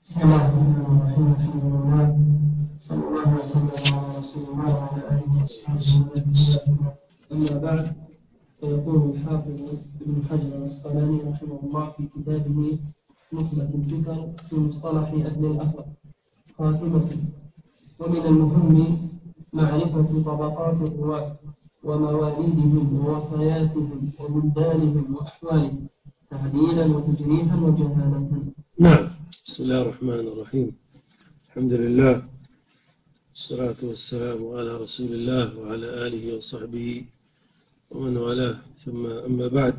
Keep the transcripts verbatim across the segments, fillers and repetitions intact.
بسم الله الرحمن الرحيم. الحمد لله صلى الله وسلم على رسول الله وعلى اله وصحبه. اما بعد، فيقول الحافظ ابن حجر العسقلاني رحمه الله في كتابه نخبة الفكر في مصطلح اهل الاثر خاتمة: ومن المهم معرفة طبقات الرواة ومواليدهم ووفياتهم وبلدانهم واحوالهم تعديلا وتجريحا وجهالة. نعم. بسم الله الرحمن الرحيم. الحمد لله والصلاة والسلام على رسول الله وعلى آله وصحبه ومن والاه، ثم أما بعد،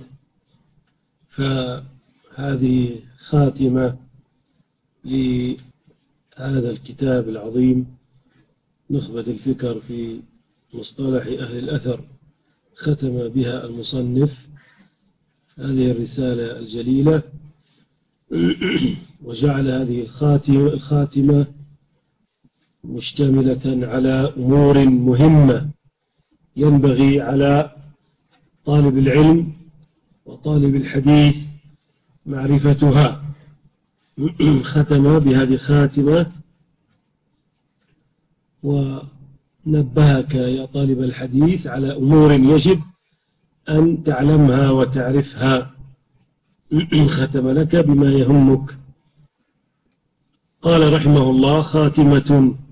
فهذه خاتمة لهذا الكتاب العظيم نخبة الفكر في مصطلح أهل الأثر. ختم بها المصنف هذه الرسالة الجليلة، وجعل هذه الخاتمة مشتملة على أمور مهمة ينبغي على طالب العلم وطالب الحديث معرفتها. ختم بهذه الخاتمة ونبهك يا طالب الحديث على أمور يجب أن تعلمها وتعرفها. ختم لك بما يهمك. قال رحمه الله: خاتمة: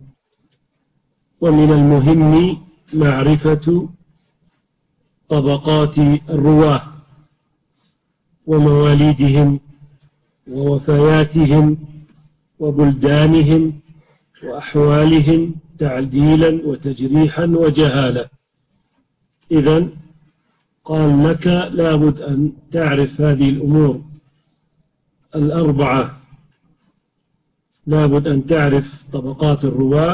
ومن المهم معرفة طبقات الرواة ومواليدهم ووفياتهم وبلدانهم وأحوالهم تعديلا وتجريحا وجهالة. إذن قال لك لابد أن تعرف هذه الأمور الأربعة. لابد أن تعرف طبقات الرواة،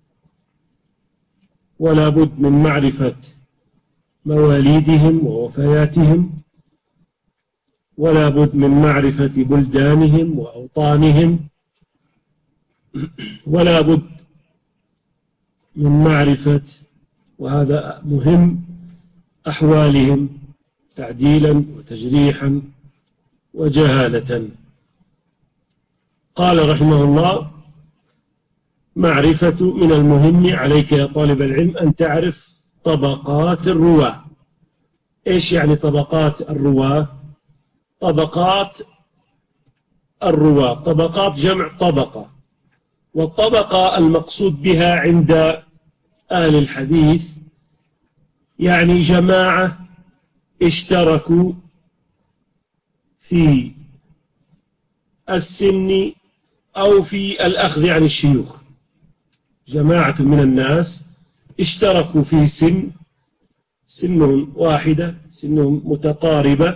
ولا بد من معرفة مواليدهم ووفياتهم، ولا بد من معرفة بلدانهم وأوطانهم، ولا بد من معرفة، وهذا مهم، أحوالهم تعديلا وتجريحا وجهالة. قال رحمه الله: معرفة من المهم عليك يا طالب العلم أن تعرف طبقات الرواة. إيش يعني طبقات الرواة؟ طبقات الرواة طبقات جمع طبقة، والطبقة المقصود بها عند أهل الحديث يعني جماعة اشتركوا في السن أو في الأخذ عن الشيوخ. جماعة من الناس اشتركوا في سن، سنهم واحدة، سنهم متقاربة،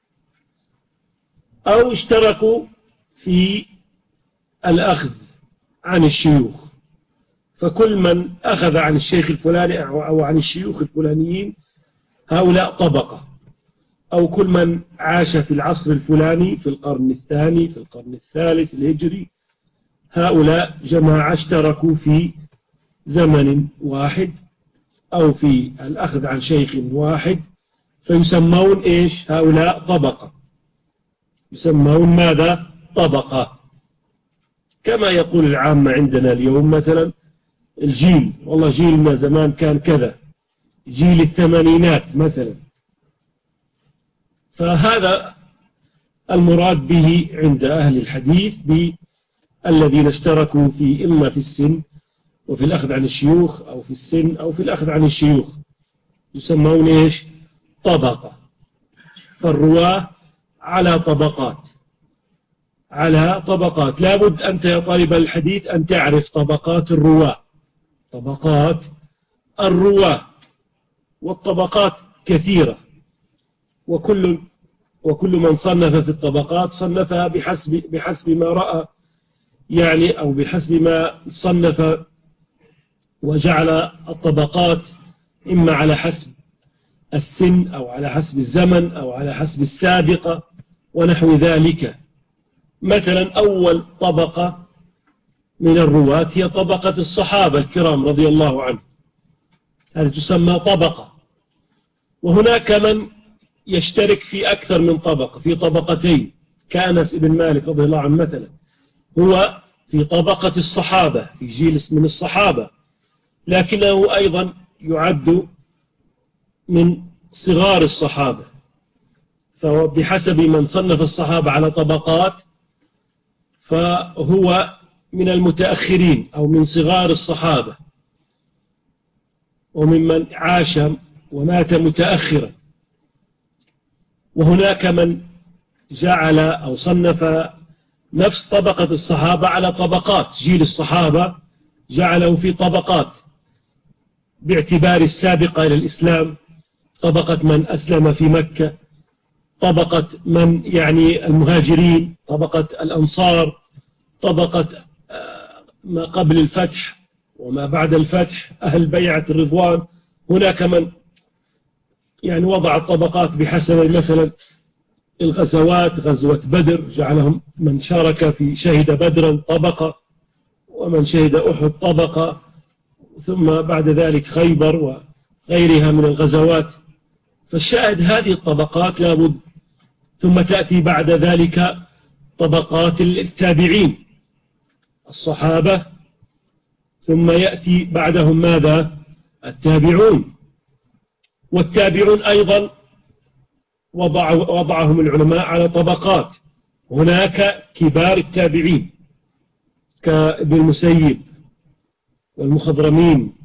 أو اشتركوا في الأخذ عن الشيوخ. فكل من أخذ عن الشيخ الفلاني أو عن الشيوخ الفلانيين هؤلاء طبقة، أو كل من عاش في العصر الفلاني في القرن الثاني في القرن الثالث الهجري، هؤلاء جماعة اشتركوا في زمن واحد أو في الأخذ عن شيخ واحد، فيسمون إيش؟ هؤلاء طبقة. يسمون ماذا؟ طبقة. كما يقول العامة عندنا اليوم مثلا الجيل، والله جيلنا زمان كان كذا، جيل الثمانينات مثلا. فهذا المراد به عند أهل الحديث بالذين اشتركوا في إما في السن وفي الأخذ عن الشيوخ، أو في السن أو في الأخذ عن الشيوخ، يسمون إيش؟ طبقة. فالرواة على طبقات، على طبقات. لابد أنت يا طالب الحديث أن تعرف طبقات الرواة، طبقات الرواة. والطبقات كثيرة، وكل وكل من صنف في الطبقات صنفها بحسب بحسب ما رأى، يعني أو بحسب ما صنف وجعل الطبقات إما على حسب السن أو على حسب الزمن أو على حسب السابقة ونحو ذلك. مثلا أول طبقة من الرواة هي طبقة الصحابة الكرام رضي الله عنهم، هذه تسمى طبقة. وهناك من يشترك في أكثر من طبقة، في طبقتين، كأنس بن مالك رضي الله عنه مثلا هو في طبقة الصحابة، في جيل من الصحابة، لكنه أيضا يعد من صغار الصحابة، فبحسب من صنف الصحابة على طبقات فهو من المتأخرين أو من صغار الصحابة، وممن عاش ومات متأخرا. وهناك من جعل أو صنف نفس طبقة الصحابة على طبقات، جيل الصحابة جعله في طبقات باعتبار السابقة إلى الإسلام، طبقة من أسلم في مكة، طبقة من يعني المهاجرين، طبقة الأنصار، طبقة ما قبل الفتح وما بعد الفتح، أهل بيعة الرضوان. هناك من يعني وضع الطبقات بحسب مثلا الغزوات، غزوة بدر جعلهم من شارك في شهد بدرا طبقة، ومن شهد أحد طبقة، ثم بعد ذلك خيبر وغيرها من الغزوات. فالشاهد هذه الطبقات لابد. ثم تأتي بعد ذلك طبقات التابعين الصحابة، ثم يأتي بعدهم ماذا؟ التابعون. والتابعون أيضا وضع وضعهم العلماء على طبقات. هناك كبار التابعين كابن المسيب والمخضرمين،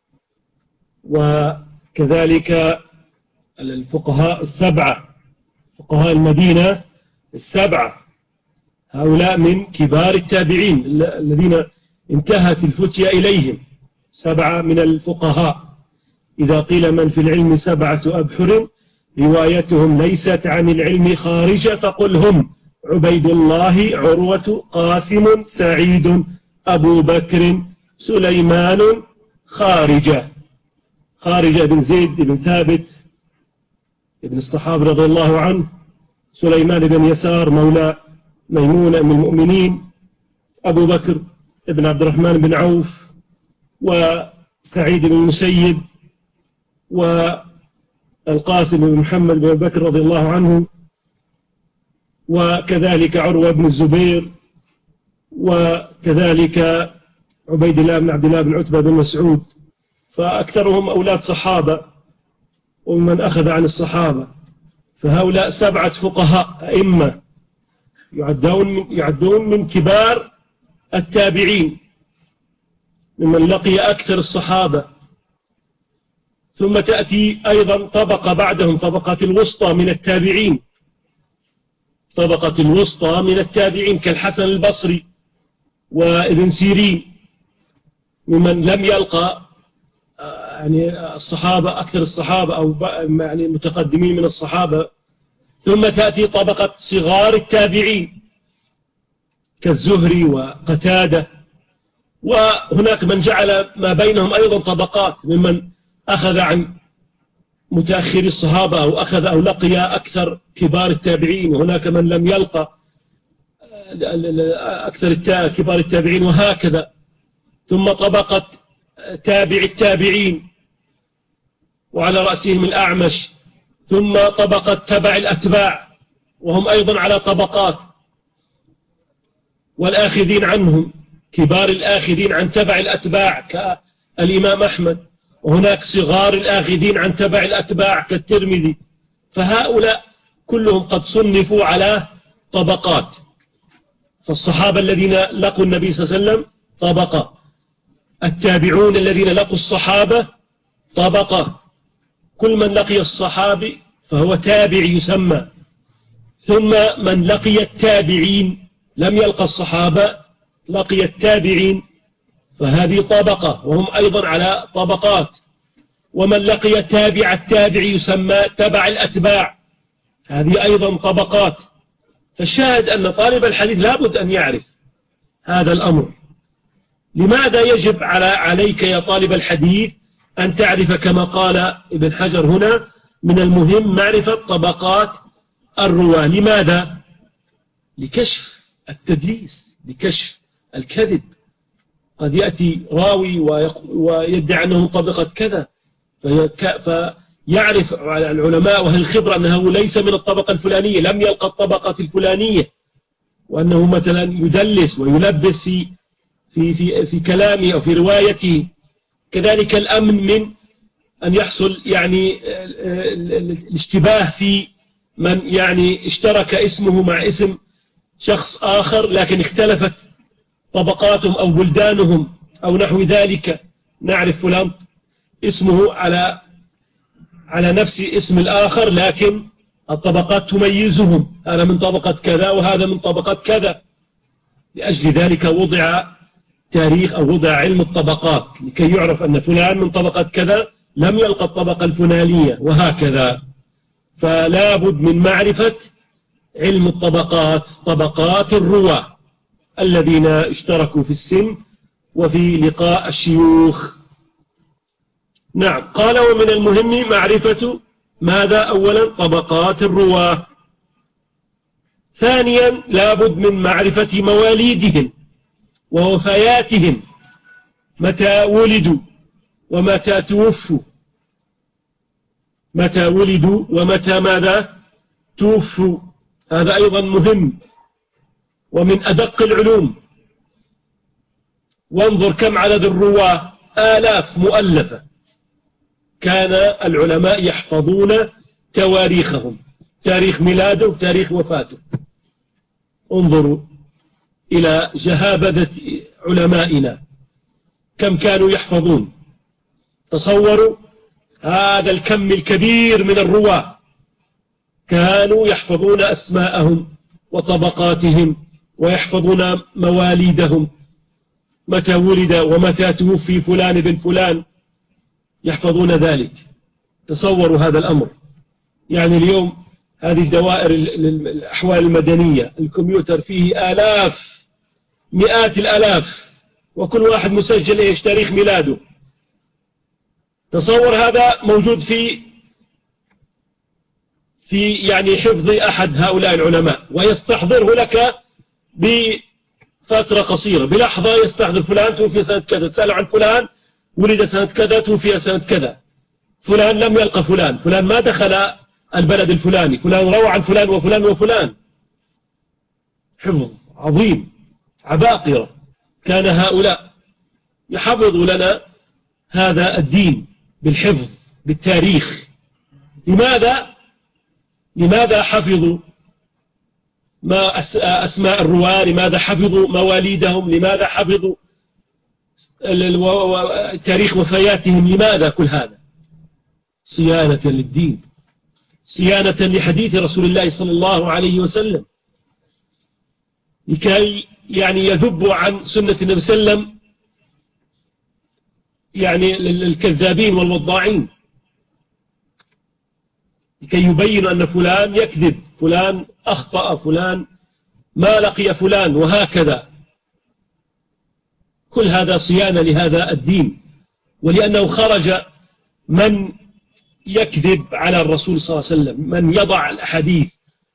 وكذلك الفقهاء السبعة، فقهاء المدينة السبعة، هؤلاء من كبار التابعين الذين انتهت الفتية إليهم، سبعة من الفقهاء. إذا قيل من في العلم سبعة أبحر روايتهم ليست عن العلم خارجة فقل هم عبيد الله، عروة، قاسم، سعيد، أبو بكر، سليمان، خارجة. خارجة بن زيد بن ثابت ابن الصحابة رضي الله عنه، سليمان بن يسار مولى ميمونة من المؤمنين، أبو بكر ابن عبد الرحمن بن عوف، وسعيد بن المسيب، والقاسم بن محمد بن بكر رضي الله عنه، وكذلك عروة بن الزبير، وكذلك عبيد الله بن عبد الله بن عتبة بن مسعود. فأكثرهم أولاد صحابة ومن أخذ عن الصحابة. فهؤلاء سبعة فقهاء أئمة يعدون من, يعدون من كبار التابعين، ممن لقي أكثر الصحابة. ثم تأتي أيضا طبقة بعدهم، طبقة الوسطى من التابعين، طبقة الوسطى من التابعين كالحسن البصري وابن سيرين، ممن لم يلقى يعني الصحابة أكثر الصحابة أو يعني متقدمين من الصحابة. ثم تأتي طبقة صغار التابعين كالزهري وقتادة. وهناك من جعل ما بينهم أيضا طبقات، ممن أخذ عن متأخر الصحابة أو أخذ أو لقي أكثر كبار التابعين، وهناك من لم يلقى أكثر كبار التابعين، وهكذا. ثم طبقة تابع التابعين وعلى رأسهم الأعمش. ثم طبقة تبع الأتباع وهم أيضا على طبقات، والآخذين عنهم كبار الآخذين عن تبع الأتباع كالإمام أحمد، وهناك صغار الآخذين عن تبع الأتباع كالترمذي. فهؤلاء كلهم قد صنفوا على طبقات. فالصحابة الذين لقوا النبي صلى الله عليه وسلم طبقة، التابعون الذين لقوا الصحابة طبقة، كل من لقي الصحابي فهو تابع يسمى. ثم من لقي التابعين لم يلقى الصحابة، لقي التابعين، فهذه طبقة وهم أيضا على طبقات. ومن لقي تابع التابع يسمى تبع الأتباع، هذه أيضا طبقات. فالشاهد أن طالب الحديث لابد أن يعرف هذا الأمر. لماذا يجب على عليك يا طالب الحديث أن تعرف كما قال ابن حجر هنا من المهم معرفة طبقات الرواة؟ لماذا؟ لكشف التدليس، لكشف الكذب. قد يأتي راوي ويدعي أنه طبقة كذا، فيعرف العلماء وهل الخبرة أنه ليس من الطبقة الفلانية، لم يلقى الطبقة الفلانية، وأنه مثلا يدلس ويلبس في في في في كلامه أو في روايته. كذلك الأمن من أن يحصل يعني الاشتباه في من يعني اشترك اسمه مع اسم شخص آخر لكن اختلفت طبقاتهم أو بلدانهم أو نحو ذلك. نعرف فلان اسمه على على نفس اسم الآخر لكن الطبقات تميزهم، هذا من طبقة كذا وهذا من طبقة كذا. لأجل ذلك وضع تاريخ أو وضع علم الطبقات لكي يعرف أن فلان من طبقة كذا لم يلقى الطبقة الفلانية وهكذا. فلا بد من معرفة علم الطبقات، طبقات الرواة الذين اشتركوا في السن وفي لقاء الشيوخ. نعم. قال ومن المهم معرفة ماذا؟ أولا طبقات الرواة. ثانيا لا بد من معرفة مواليدهم ووفياتهم، متى ولدوا ومتى توفوا، متى ولدوا ومتى ماذا توفوا، هذا أيضا مهم ومن أدق العلوم. وانظر كم عدد الرواة، آلاف مؤلفة. كان العلماء يحفظون تواريخهم، تاريخ ميلاده وتاريخ وفاته. انظروا إلى جهابذة علمائنا كم كانوا يحفظون. تصوروا هذا الكم الكبير من الرواة كانوا يحفظون أسماءهم وطبقاتهم ويحفظون مواليدهم، متى ولد ومتى توفي فلان بن فلان، يحفظون ذلك. تصوروا هذا الأمر. يعني اليوم هذه الدوائر الأحوال المدنية الكمبيوتر فيه آلاف مئات الآلاف وكل واحد مسجل إيش تاريخ ميلاده. تصور هذا موجود في في يعني حفظ أحد هؤلاء العلماء ويستحضره لك بفترة قصيرة، بلحظة يستحضر فلان توفي سنة كذا، تسأل عن فلان ولد سنة كذا توفي سنة كذا، فلان لم يلقى فلان، فلان ما دخل البلد الفلاني، فلان روى عن فلان وفلان وفلان. حفظ عظيم عباقرة. كان هؤلاء يحفظوا لنا هذا الدين بالحفظ بالتاريخ. لماذا؟ لماذا حفظوا ما أسماء الرواة؟ لماذا حفظوا مواليدهم؟ لماذا حفظوا تاريخ وفياتهم؟ لماذا كل هذا؟ صيانة للدين، صيانة لحديث رسول الله صلى الله عليه وسلم، لكي يعني يذبوا عن سنة النبي صلى الله عليه وسلم يعني الكذابين والوضاعين، لكي يبينوا أن فلان يكذب، فلان أخطأ، فلان ما لقي فلان، وهكذا. كل هذا صيانة لهذا الدين. ولأنه خرج من يكذب على الرسول صلى الله عليه وسلم، من يضع الأحاديث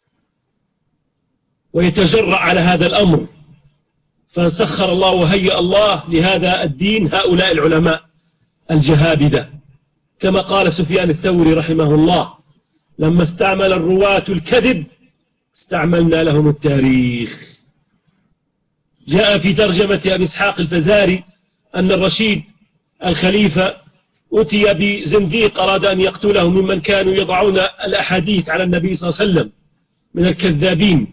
ويتجرأ على هذا الأمر، فسخر الله وهيأ الله لهذا الدين هؤلاء العلماء الجهابذة. كما قال سفيان الثوري رحمه الله: لما استعمل الرواة الكذب استعملنا لهم التاريخ. جاء في ترجمة أبي إسحاق الفزاري أن الرشيد الخليفة أتي بزنديق أراد أن يقتله ممن كانوا يضعون الأحاديث على النبي صلى الله عليه وسلم من الكذابين.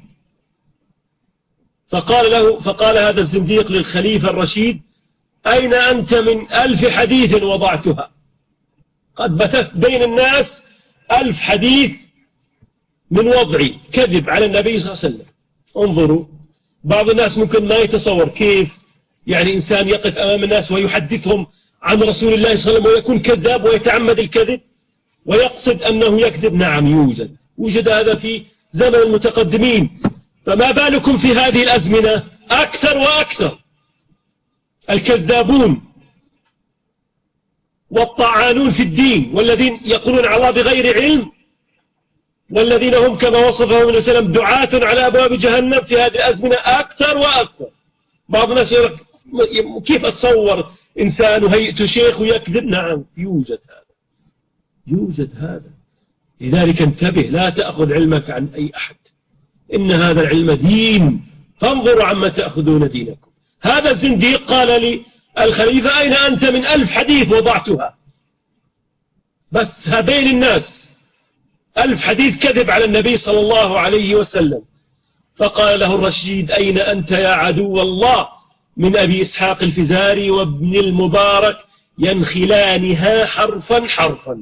فقال له فقال هذا الزنديق للخليفة الرشيد: أين أنت من ألف حديث وضعتها؟ قد بثثت بين الناس ألف حديث من وضعي كذب على النبي صلى الله عليه وسلم. انظروا، بعض الناس ممكن ما يتصور كيف يعني إنسان يقف أمام الناس ويحدثهم عن رسول الله صلى الله عليه وسلم ويكون كذاب ويتعمد الكذب ويقصد أنه يكذب. نعم يوجد، وجد هذا في زمن المتقدمين، فما بالكم في هذه الأزمنة أكثر وأكثر. الكذابون والطعانون في الدين والذين يقولون على الله بغير علم، والذين هم كما وصفهم النبي صلى الله عليه وسلم دعاة على أبواب جهنم، في هذه الأزمنة أكثر وأكثر. بعض الناس يقول كيف أتصور إنسان وهيئته شيخ ويكذب؟ نعم يوجد هذا، يوجد هذا. لذلك انتبه، لا تأخذ علمك عن أي أحد، إن هذا العلم دين فانظروا عما تأخذون دينكم. هذا الزنديق قال لي الخليفة أين أنت من ألف حديث وضعتها، بثها بين الناس، ألف حديث كذب على النبي صلى الله عليه وسلم. فقال له الرشيد أين أنت يا عدو الله من أبي إسحاق الفزاري وابن المبارك ينخلانها حرفا حرفا.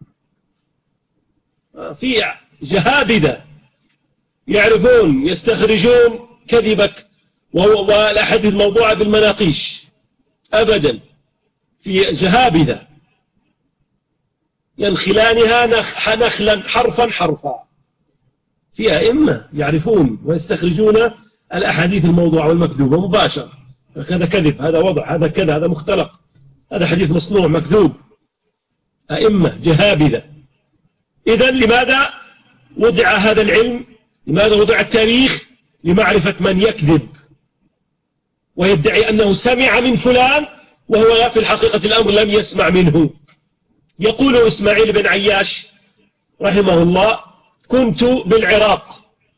في جهابذة يعرفون يستخرجون كذبك والأحاديث الموضوعة بالمناقيش أبدا، في جهابذة ينخلانها نخلا حرفا حرفا. في أئمة يعرفون ويستخرجون الأحاديث الموضوعة والمكذوبة مباشرة، هذا كذب، هذا وضع، هذا كذا، هذا مختلق، هذا حديث مصنوع مكذوب. أئمة جهابذة. إذن لماذا وضع هذا العلم؟ لماذا وضع التاريخ؟ لمعرفة من يكذب ويدعي أنه سمع من فلان وهو في الحقيقة الأمر لم يسمع منه. يقول إسماعيل بن عياش رحمه الله كنت بالعراق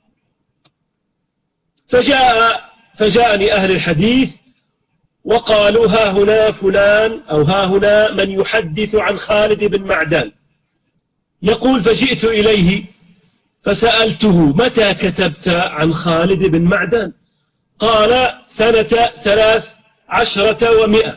فجاء فجاءني أهل الحديث وقالوا ها هنا فلان أو ها هنا من يحدث عن خالد بن معدان. يقول فجئت إليه فسألته متى كتبت عن خالد بن معدان؟ قال سنة ثلاث عشرة ومئة.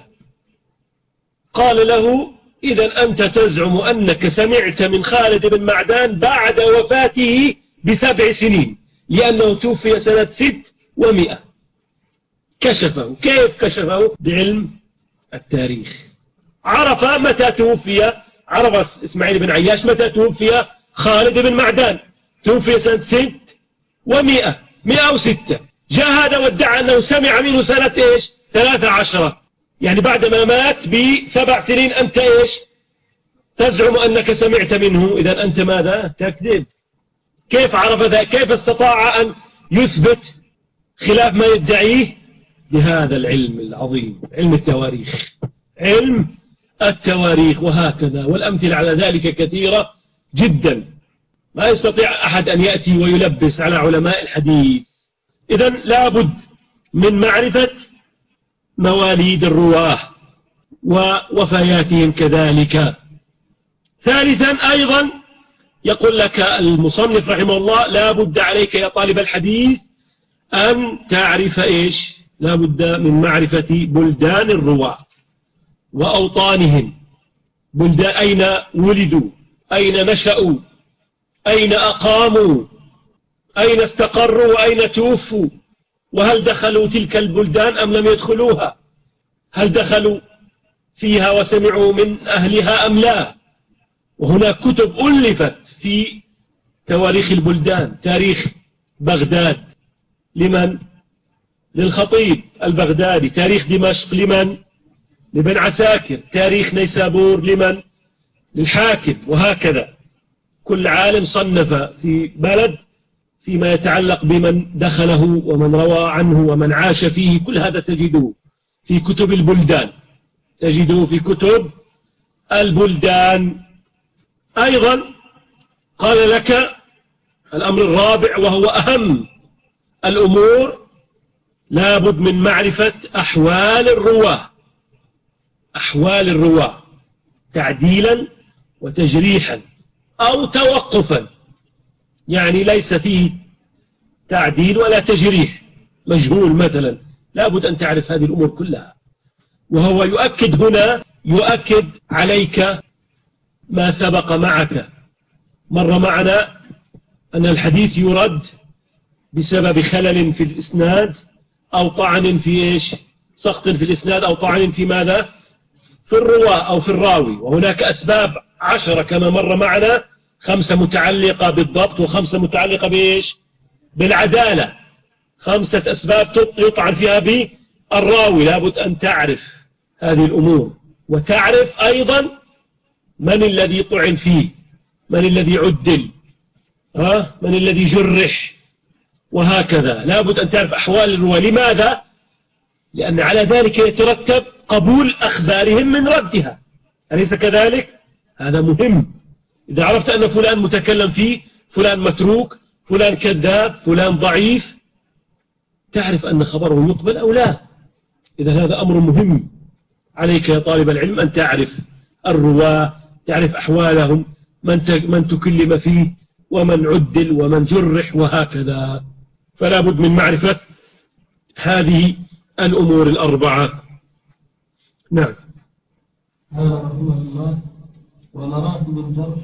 قال له إذن أنت تزعم أنك سمعت من خالد بن معدان بعد وفاته بسبع سنين، لأنه توفي سنة ست ومئة. كشفه. كيف كشفه؟ بعلم التاريخ. عرف متى توفي، عرف إسماعيل بن عياش متى توفي خالد بن معدان، توفي سنة ست ومئة، مئة وستة. جاء هذا وادعى أنه سمع منه سنة إيش؟ ثلاثة عشرة، يعني بعدما مات بسبع سنين أنت إيش؟ تزعم أنك سمعت منه. إذن أنت ماذا؟ تكذب. كيف عرف ذا؟ كيف استطاع أن يثبت خلاف ما يدعيه؟ بهذا العلم العظيم، علم التواريخ، علم التواريخ. وهكذا والأمثلة على ذلك كثيرة جدا، ما يستطيع أحد أن يأتي ويلبس على علماء الحديث. إذن لابد من معرفة مواليد الرواه ووفياتهم كذلك. ثالثا أيضا يقول لك المصنف رحمه الله لابد عليك يا طالب الحديث أن تعرف إيش؟ لابد من معرفة بلدان الرواه وأوطانهم، بلدان أين ولدوا، أين نشأوا، أين أقاموا، أين استقروا وأين توفوا، وهل دخلوا تلك البلدان أم لم يدخلوها، هل دخلوا فيها وسمعوا من أهلها أم لا. وهناك كتب ألفت في تواريخ البلدان. تاريخ بغداد لمن؟ للخطيب البغدادي. تاريخ دمشق لمن؟ لابن عساكر. تاريخ نيسابور لمن؟ للحاكم. وهكذا كل عالم صنف في بلد فيما يتعلق بمن دخله ومن روى عنه ومن عاش فيه. كل هذا تجده في كتب البلدان، تجده في كتب البلدان. أيضا قال لك الأمر الرابع وهو أهم الأمور، لابد من معرفة أحوال الرواه، أحوال الرواه تعديلا وتجريحا أو توقفا، يعني ليس فيه تعديل ولا تجريح، مجهول مثلا، لابد أن تعرف هذه الأمور كلها. وهو يؤكد هنا، يؤكد عليك ما سبق معك. مر معنا أن الحديث يرد بسبب خلل في الإسناد أو طعن في إيش؟ سقط في الإسناد أو طعن في ماذا؟ في الرواة أو في الراوي. وهناك أسباب عشرة كما مر معنا، خمسة متعلقة بالضبط وخمسة متعلقة بإيش؟ بالعدالة. خمسة أسباب يطعن فيها بالراوي. لابد أن تعرف هذه الأمور، وتعرف أيضا من الذي طعن فيه، من الذي عدل، ها؟ من الذي جرح، وهكذا. لابد أن تعرف أحوال الرواة. لماذا؟ لأن على ذلك يترتب قبول أخبارهم من ردها، أليس كذلك؟ هذا مهم. إذا عرفت أن فلان متكلم فيه، فلان متروك، فلان كذاب، فلان ضعيف، تعرف أن خبره يقبل أو لا. إذا هذا أمر مهم عليك يا طالب العلم أن تعرف الرواة، تعرف أحوالهم، من من تكلم فيه ومن عدل ومن جرح وهكذا. فلا بد من معرفة هذه الأمور الأربعة. نعم. قال رحمه الله: ومراتب الجرح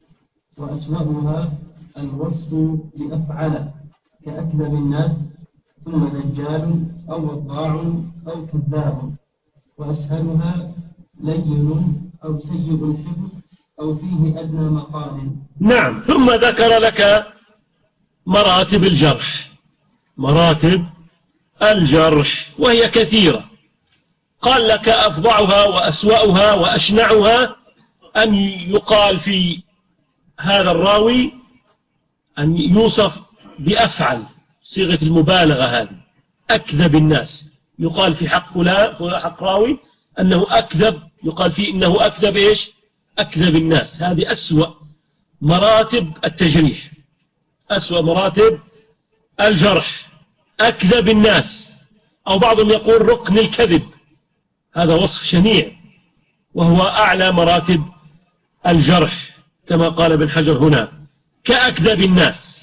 وأسوأها الوصف بأفعل كأكذب الناس، ثم دجال أو وضاع أو كذاب، وأسهلها لين أو سيء الحفظ أو فيه أدنى مقال. نعم. ثم ذكر لك مراتب الجرح، مراتب الجرح وهي كثيرة. قال لك أفظعها وأسوأها وأشنعها أن يقال في هذا الراوي أن يوصف بأفعل، صيغة المبالغة هذه، أكذب الناس. يقال في حق فلان، حق راوي أنه أكذب، يقال فيه إنه أكذب إيش؟ أكذب الناس. هذه أسوأ مراتب التجريح، أسوأ مراتب الجرح، أكذب الناس. أو بعضهم يقول ركن الكذب، هذا وصف شنيع وهو أعلى مراتب الجرح كما قال ابن حجر هنا، كأكذب الناس.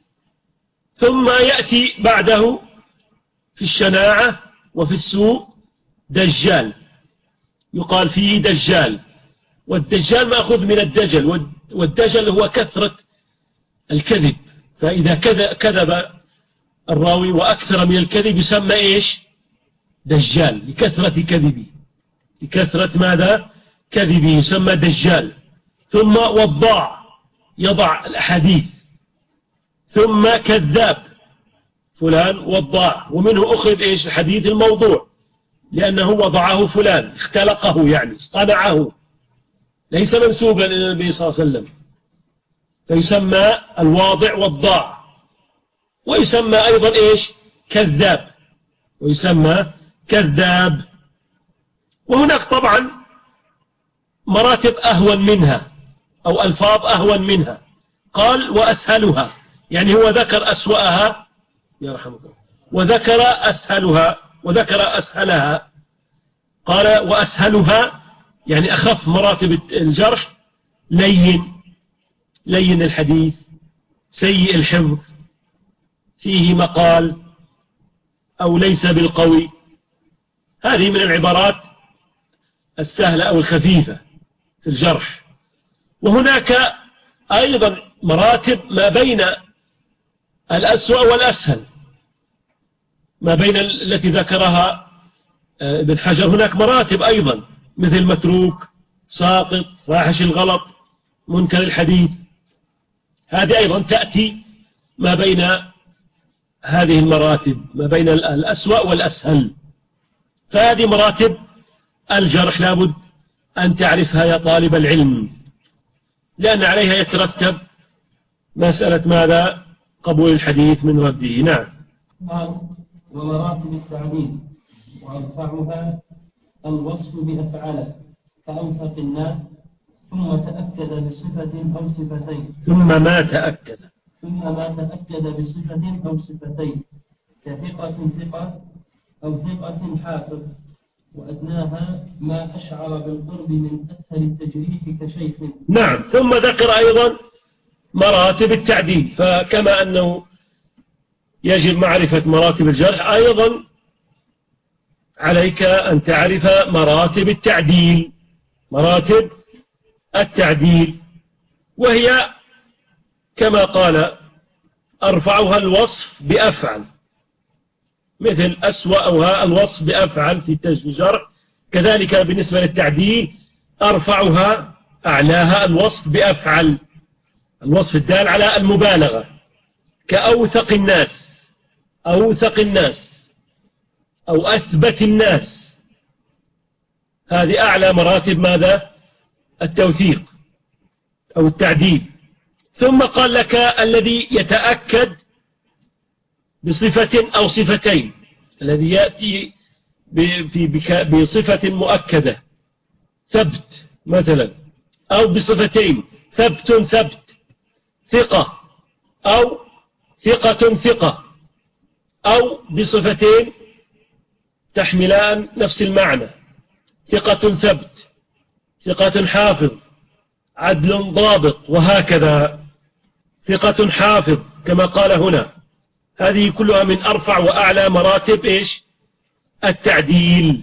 ثم يأتي بعده في الشناعة وفي السوء دجال، يقال فيه دجال، والدجال مأخذ من الدجل، والدجل هو كثرة الكذب. فإذا كذب الراوي وأكثر من الكذب يسمى إيش؟ دجال، لكثرة كذبه، لكثرة ماذا؟ كذبه يسمى دجال. ثم وضاع، يضع الأحاديث. ثم كذاب، فلان وضاع، ومنه أخذ إيش؟ الحديث الموضوع، لأنه وضعه فلان، اختلقه يعني صنعه، ليس منسوبا إلى النبي صلى الله عليه وسلم، فيسمى الواضع وضاع. ويسمى أيضا إيش؟ كذاب، ويسمى كذاب. وهناك طبعا مراتب أهون منها أو ألفاظ أهون منها. قال وأسهلها، يعني هو ذكر أسوأها يا رحمك الله، وذكر أسهلها، وذكر أسهلها. قال وأسهلها يعني أخف مراتب الجرح لين، لين الحديث، سيء الحفظ، فيه مقال، أو ليس بالقوي. هذه من العبارات السهلة أو الخفيفة في الجرح. وهناك أيضا مراتب ما بين الأسوأ والأسهل، ما بين التي ذكرها ابن حجر. هناك مراتب أيضا مثل متروك، ساقط، فاحش الغلط، منكر الحديث. هذه أيضا تأتي ما بين هذه المراتب، ما بين الأسوأ والأسهل. فهذه مراتب الجرح لابد أن تعرفها يا طالب العلم، لأن عليها يترتب مسألة ماذا؟ قبول الحديث من رده. نعم. قال ومراتب التعديل وأرفعها الوصف بأفعال كأوثق الناس، ثم تأكد بصفة أو صفتين. ثم ما تأكد ثم ما تأكد بصفة أو صفتين كثقة ثقة أو ثقة حافظ، وأدناها ما أشعر بالقرب من أسهل التجريح كشيخ. نعم. ثم ذكر أيضا مراتب التعديل. فكما أنه يجب معرفة مراتب الجرح، أيضا عليك أن تعرف مراتب التعديل، مراتب التعديل، وهي كما قال أرفعها الوصف بأفعل، مثل أسوأها الوصف بأفعل في الجرح. كذلك بالنسبة للتعديل أرفعها أعلاها الوصف بأفعل، الوصف الدال على المبالغة، كأوثق الناس، أوثق الناس أو أثبت الناس. هذه أعلى مراتب ماذا؟ التوثيق أو التعديل. ثم قال لك الذي يتأكد بصفة أو صفتين، الذي يأتي بصفة مؤكدة ثبت مثلا، أو بصفتين ثبت ثبت، ثقة أو ثقة ثقة، أو بصفتين تحملان نفس المعنى: ثقة ثبت، ثقة حافظ، عدل ضابط، وهكذا. ثقة حافظ كما قال هنا، هذه كلها من أرفع وأعلى مراتب إيش؟ التعديل.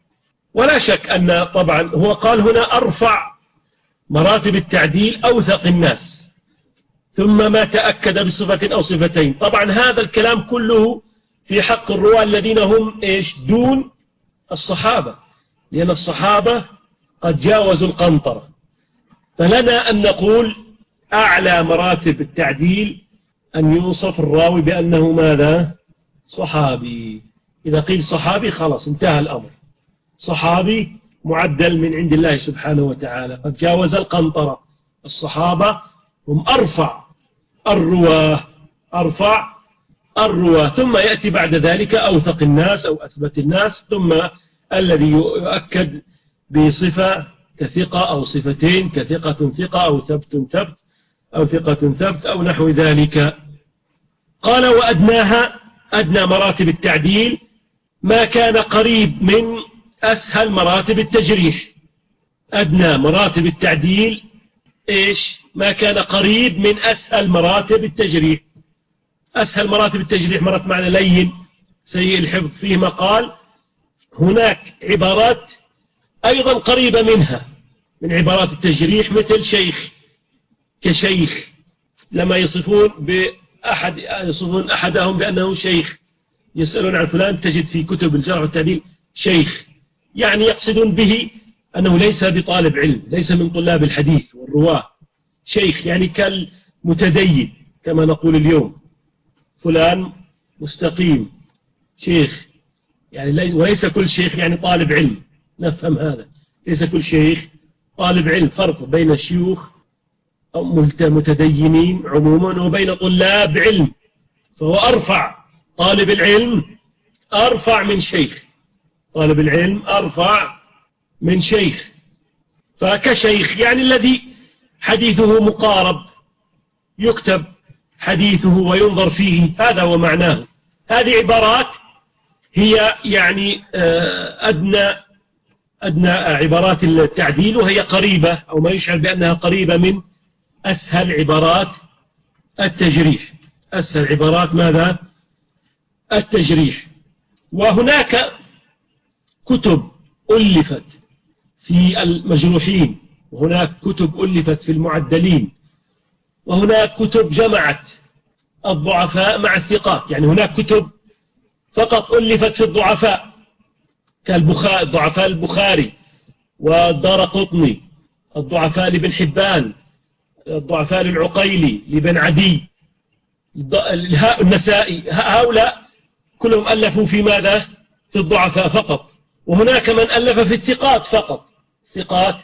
ولا شك أن طبعا هو قال هنا أرفع مراتب التعديل أوثق الناس، ثم ما تأكد بصفة أو صفتين. طبعا هذا الكلام كله في حق الرواة الذين هم إيش؟ دون الصحابة، لأن الصحابة قد جاوزوا القنطرة. فلنا أن نقول أعلى مراتب التعديل أن يوصف الراوي بأنه ماذا؟ صحابي. إذا قيل صحابي خلاص انتهى الأمر، صحابي معدل من عند الله سبحانه وتعالى، قد جاوز القنطرة. الصحابة هم أرفع الرواه، أرفع الرواه، ثم يأتي بعد ذلك أوثق الناس أو أثبت الناس، ثم الذي يؤكد بصفة كثقة أو صفتين كثقة ثقة أو ثبت ثبت أو ثقة ثبت أو نحو ذلك. قال: وأدناها، أدنى مراتب التعديل ما كان قريب من أسهل مراتب التجريح. أدنى مراتب التعديل إيش؟ ما كان قريب من أسهل مراتب التجريح. أسهل مراتب التجريح مرت معنا لين، سيء الحفظ، فيه مقال. هناك عبارات أيضا قريبة منها من عبارات التجريح، مثل شيخ، كشيخ، لما يصفون بأحد يصفون أحدهم بأنه شيخ، يسألون عن فلان تجد في كتب الجرح والتعديل شيخ، يعني يقصدون به أنه ليس بطالب علم، ليس من طلاب الحديث والرواه. شيخ يعني كالمتدين كما نقول اليوم، فلان مستقيم شيخ، يعني وليس كل شيخ يعني طالب علم. نفهم هذا، ليس كل شيخ طالب علم، فرق بين الشيوخ أو متدينين عموما وبين طلاب علم. فهو أرفع، طالب العلم أرفع من شيخ، طالب العلم أرفع من شيخ. فكشيخ يعني الذي حديثه مقارب، يكتب حديثه وينظر فيه، هذا هو معناه. هذه عبارات هي يعني أدنى أدنى عبارات التعديل، وهي قريبة أو ما يشعر بأنها قريبة من أسهل عبارات التجريح. أسهل عبارات ماذا؟ التجريح. وهناك كتب ألفت في المجروحين، وهناك كتب ألفت في المعدلين، وهناك كتب جمعت الضعفاء مع الثقات. يعني هناك كتب فقط ألفت في الضعفاء كالبخاري، ضعفاء البخاري والدارقطني، الضعفاء لابن حبان، الضعفاء للعقيلي، لابن عدي، النسائي، هؤلاء كلهم ألفوا في ماذا؟ في الضعفاء فقط. وهناك من ألف في الثقات فقط، ثقات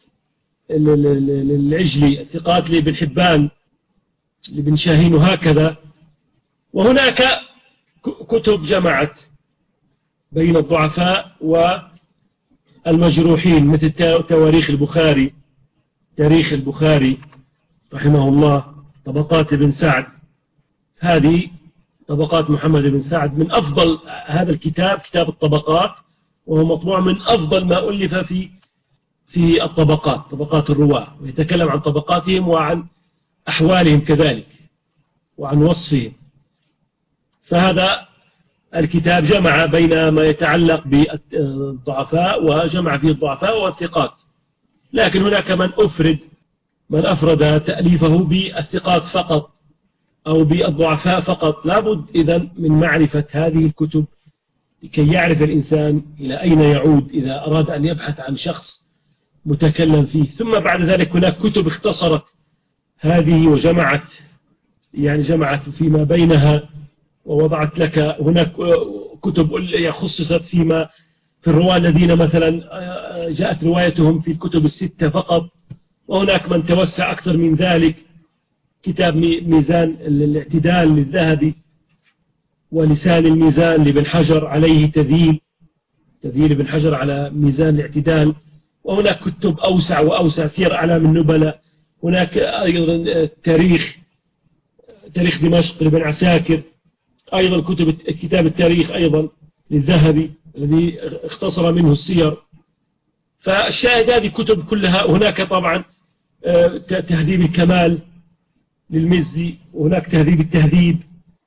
العجلي، الثقات لابن حبان، لابن شاهين، وهكذا. وهناك كتب جمعت بين الضعفاء والمجروحين، مثل تواريخ البخاري، تاريخ البخاري رحمه الله، طبقات ابن سعد. هذه طبقات محمد بن سعد من أفضل هذا الكتاب، كتاب الطبقات، وهو مطبوع من أفضل ما ألف في في الطبقات، طبقات الرواة، ويتكلم عن طبقاتهم وعن أحوالهم كذلك وعن وصفهم. فهذا الكتاب جمع بين ما يتعلق بالضعفاء، وجمع فيه الضعفاء والثقات. لكن هناك من أفرد من أفرد تأليفه بالثقات فقط أو بالضعفاء فقط. لابد إذن من معرفة هذه الكتب لكي يعرف الإنسان إلى أين يعود إذا أراد أن يبحث عن شخص متكلم فيه. ثم بعد ذلك هناك كتب اختصرت هذه وجمعت، يعني جمعت فيما بينها ووضعت لك. هناك كتب خصصت فيما في الرواة الذين مثلا جاءت روايتهم في الكتب الستة فقط، وهناك من توسع أكثر من ذلك. كتاب ميزان الاعتدال للذهبي، ولسان الميزان لابن حجر عليه تذييل، تذييل ابن حجر على ميزان الاعتدال. وهناك كتب أوسع وأوسع، سير أعلام النبلاء. هناك أيضا تاريخ تاريخ دمشق لابن عساكر، أيضا كتب كتاب التاريخ أيضا للذهبي الذي اختصر منه السير. فالشاهد هذه كتب كلها. هناك طبعا تهذيب الكمال للمزي، وهناك تهذيب التهذيب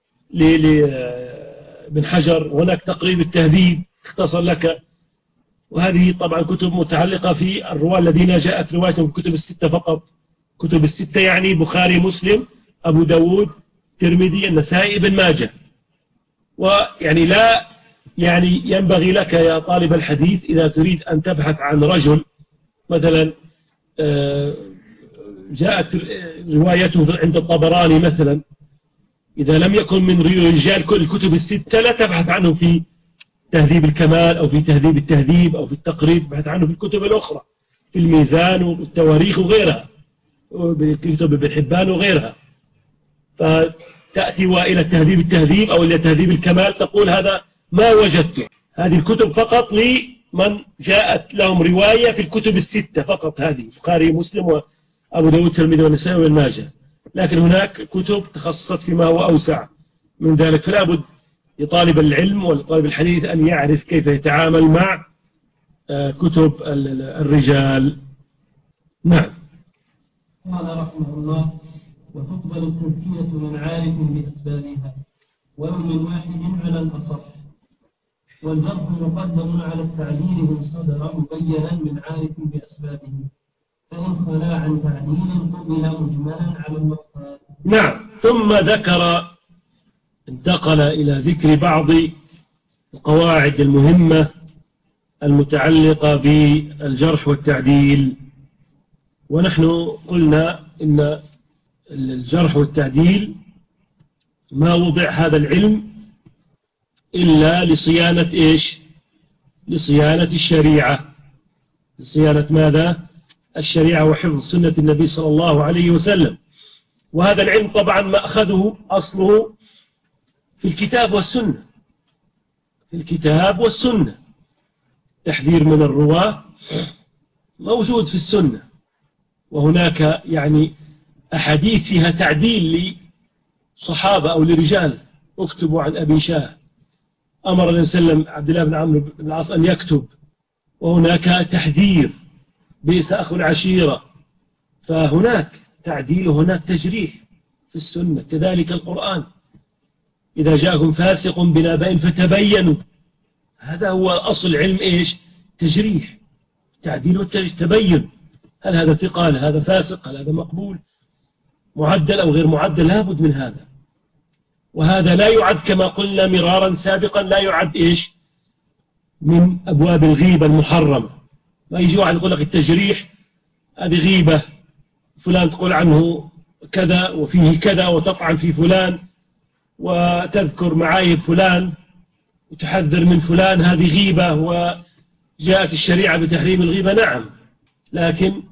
لابن حجر، وهناك تقريب التهذيب اختصر لك. وهذه طبعا كتب متعلقة في الرواة الذين جاءت روايتهم في كتب الستة فقط. كتب الستة يعني بخاري، مسلم، أبو داود، ترمذي، النسائي، ابن ماجه. ويعني لا يعني ينبغي لك يا طالب الحديث إذا تريد أن تبحث عن رجل مثلا جاءت روايته عند الطبراني مثلا، إذا لم يكن من رجال كل الكتب الستة لا تبحث عنه في تهذيب الكمال أو في تهذيب التهذيب أو في التقريب، بحث عنه في الكتب الأخرى، في الميزان والتواريخ وغيرها، وكتب ابن حبان وغيرها. فتأتي وإلى تهذيب التهذيب أو إلى تهذيب الكمال تقول هذا ما وجدته. هذه الكتب فقط لمن جاءت لهم رواية في الكتب الستة فقط، هذه البخاري، مسلم، وأبو داود، الترمذي، والنسائي، وابن ماجه. لكن هناك كتب تخصصت فيما هو أوسع من ذلك. فلا بد لطالب العلم ولطالب الحديث أن يعرف كيف يتعامل مع كتب الرجال. نعم. قال رحمه الله: وتقبل التزكية من عارف بأسبابها ولو من واحد على الأصح، والجرح مقدم على التعديل إن صدر مبينا من عارف بأسبابه، فإن خلا عن تعديل قبل مجملا على المختار. نعم. ثم ذكر انتقل إلى ذكر بعض القواعد المهمة المتعلقة بالجرح والتعديل. ونحن قلنا إن الجرح والتعديل ما وضع هذا العلم إلا لصيانة إيش؟ لصيانة الشريعة. لصيانة ماذا؟ الشريعة وحفظ سنة النبي صلى الله عليه وسلم. وهذا العلم طبعا مأخذه أصله في الكتاب والسنة. في الكتاب والسنة تحذير من الرواة موجود في السنة، وهناك يعني أحاديث فيها تعديل لصحابة أو لرجال. اكتبوا عن أبي شاه، أمر النبي صلى الله عليه وسلم عبد الله بن عمرو بن العاص أن يكتب. وهناك تحذير بئس أخو العشيرة. فهناك تعديل وهناك تجريح في السنة. كذلك القرآن: إذا جاءكم فاسق بنبأ فتبينوا. هذا هو أصل علم إيش؟ تجريح، تعديل والتبين. هل هذا ثقة؟ هل هذا فاسق؟ هل هذا مقبول، معدل أو غير معدل؟ لابد من هذا. وهذا لا يعد كما قلنا مرارا سابقا، لا يعد إيش؟ من أبواب الغيبة المحرمة. ما يجي واحد يقول لك التجريح هذه غيبة، فلان تقول عنه كذا وفيه كذا وتطعن في فلان وتذكر معايب فلان وتحذر من فلان، هذه غيبة وجاءت الشريعة بتحريم الغيبة. نعم، لكن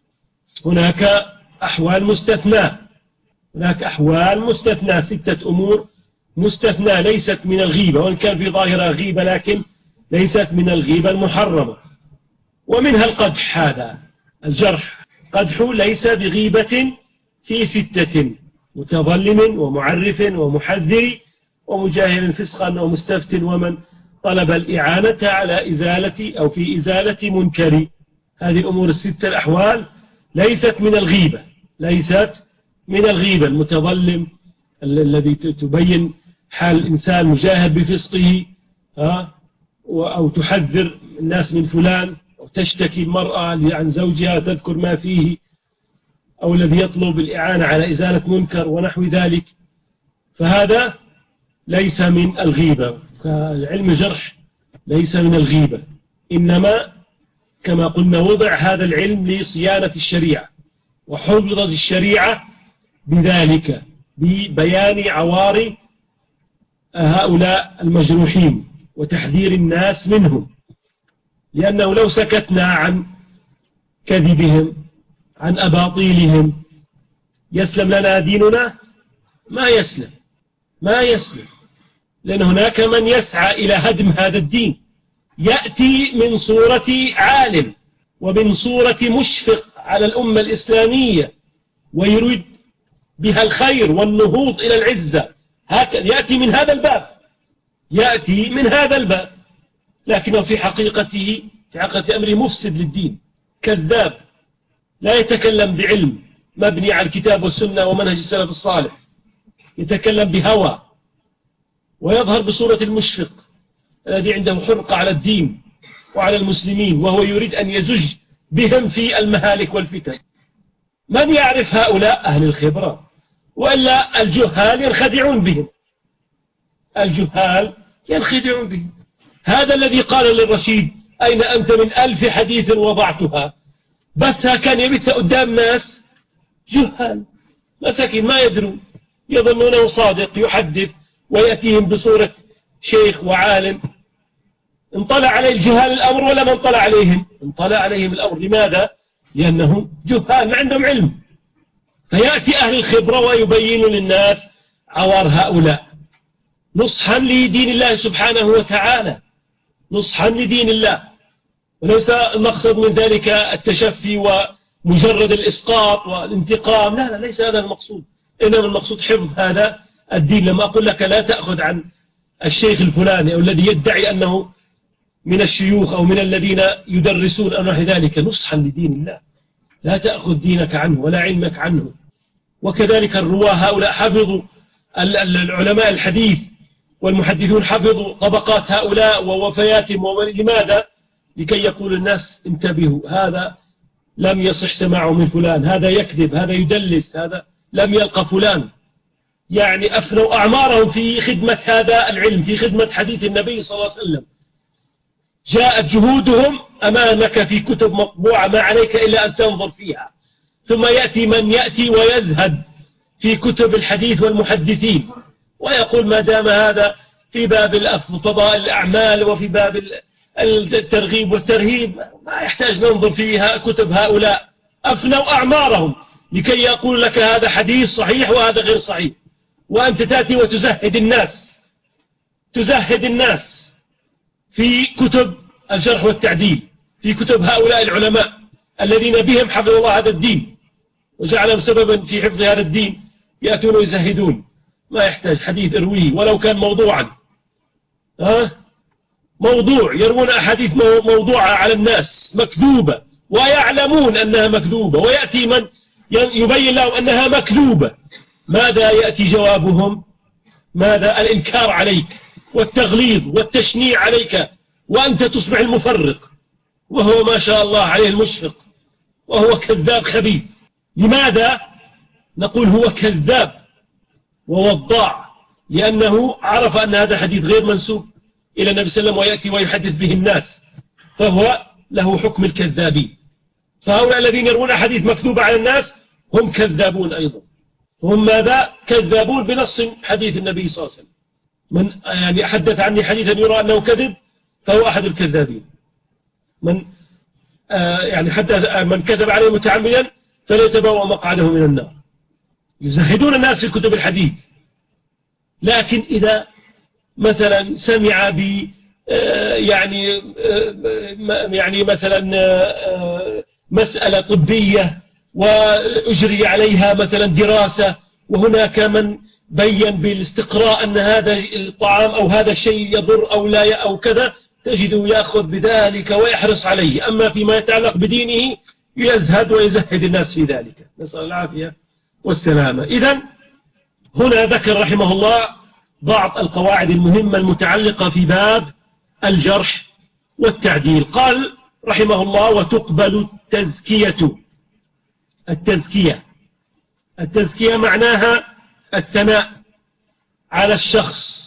هناك أحوال مستثناة. هناك أحوال مستثناة، ستة أمور مستثناة ليست من الغيبة، وإن كان في ظاهرها غيبة لكن ليست من الغيبة المحرمة. ومنها القدح، هذا الجرح. قدح ليس بغيبة في ستة: متظلم ومعرف ومحذر ومجاهر فسقا ومستفت ومن طلب الإعانة على إزالة أو في إزالة منكر. هذه الأمور الستة الأحوال ليست من الغيبة، ليست من الغيبة. المتظلم الذي تبين حال الإنسان مجاهر بفسقه، أو تحذر الناس من فلان، أو تشتكي المرأة عن زوجها تذكر ما فيه، أو الذي يطلب الإعانة على إزالة منكر ونحو ذلك، فهذا ليس من الغيبة. فالعلم الجرح ليس من الغيبة، إنما كما قلنا وضع هذا العلم لصيانة الشريعة، وحفظت الشريعة بذلك ببيان عوار هؤلاء المجروحين وتحذير الناس منهم. لأنه لو سكتنا عن كذبهم، عن أباطيلهم، يسلم لنا ديننا؟ ما يسلم، ما يسلم. لأن هناك من يسعى إلى هدم هذا الدين، يأتي من صورة عالم ومن صورة مشفق على الأمة الإسلامية، ويريد بها الخير والنهوض إلى العزة هكذا يأتي من هذا الباب، يأتي من هذا الباب، لكنه في حقيقته في حقيقة أمره مفسد للدين، كذاب، لا يتكلم بعلم مبني على الكتاب والسنة ومنهج السلف الصالح، يتكلم بهوى، ويظهر بصورة المشفق الذي عنده حرقة على الدين وعلى المسلمين، وهو يريد أن يزج بهم في المهالك والفتن. من يعرف هؤلاء؟ أهل الخبرة، وإلا الجهال ينخدعون بهم، الجهال ينخدعون بهم. هذا الذي قال للرشيد أين أنت من ألف حديث وضعتها، بثها كان يبثها قدام ناس جهال مساكين ما يدرون، يظنونه صادق يحدث ويأتيهم بصورة شيخ وعالم. انطلع عليه الجهال الأمر ولا ما انطلع عليهم؟ انطلع عليهم الأمر. لماذا؟ لأنهم جهال ما عندهم علم. فيأتي أهل الخبرة ويبين للناس عوار هؤلاء نصحا لدين الله سبحانه وتعالى، نصحا لدين الله، وليس المقصد من ذلك التشفي ومجرد الإسقاط والانتقام، لا لا ليس هذا المقصود، إنما المقصود حفظ هذا الدين. لما أقول لك لا تأخذ عن الشيخ الفلاني أو الذي يدعي أنه من الشيوخ أو من الذين يدرسون أو نحو ذلك، نصحا لدين الله، لا تأخذ دينك عنه ولا علمك عنه. وكذلك الرواة هؤلاء حفظوا، العلماء الحديث والمحدثون حفظوا طبقات هؤلاء ووفياتهم. لماذا؟ لكي يقول الناس انتبهوا، هذا لم يصح سماعه من فلان، هذا يكذب، هذا يدلس، هذا لم يلقى فلان. يعني أفنوا أعمارهم في خدمة هذا العلم، في خدمة حديث النبي صلى الله عليه وسلم. جاءت جهودهم أمامك في كتب مطبوعة ما عليك إلا أن تنظر فيها. ثم يأتي من يأتي ويزهد في كتب الحديث والمحدثين ويقول ما دام هذا في باب فضائل الأعمال وفي باب الترغيب والترهيب ما يحتاج ننظر فيها كتب هؤلاء. أفنوا أعمارهم لكي يقول لك هذا حديث صحيح وهذا غير صحيح، وأنت تأتي وتزهد الناس، تزهد الناس في كتب الجرح والتعديل، في كتب هؤلاء العلماء الذين بهم حفظ الله هذا الدين وجعلهم سببا في حفظ هذا الدين، يأتون ويزهدون. ما يحتاج حديث ارويه ولو كان موضوعا، ها موضوع، يروون أحاديث موضوعة على الناس مكذوبة ويعلمون أنها مكذوبة، ويأتي من يبين لهم أنها مكذوبة. ماذا يأتي جوابهم؟ ماذا؟ الإنكار عليك والتغليظ والتشنيع عليك، وأنت تصبح المفرق وهو ما شاء الله عليه المشفق، وهو كذاب خبيث. لماذا نقول هو كذاب ووضاع؟ لأنه عرف أن هذا حديث غير منسوب إلى النبي صلى الله عليه وسلم ويأتي ويحدث به الناس، فهو له حكم الكذابين. فهؤلاء الذين يرون حديث مكذوب على الناس هم كذابون أيضا، هم ماذا؟ كذابون بنص حديث النبي صلى الله عليه وسلم. من يعني حدث عني حديثا يرى أنه كذب فهو أحد الكذابين. من آه يعني حدث من كذب عليه متعمدا فليتبوأ مقعده من النار. يزهدون الناس في كتب الحديث، لكن إذا مثلا سمع ب يعني يعني مثلا مسألة طبية وأجري عليها مثلا دراسة، وهناك من بين بالاستقراء أن هذا الطعام أو هذا الشيء يضر أو لا أو كذا، تجده يأخذ بذلك ويحرص عليه. أما فيما يتعلق بدينه يزهد ويزهد الناس في ذلك، نسأل العافية والسلامة. إذن هنا ذكر رحمه الله بعض القواعد المهمة المتعلقة في باب الجرح والتعديل. قال رحمه الله وتقبل التزكية. التزكية التزكية معناها الثناء على الشخص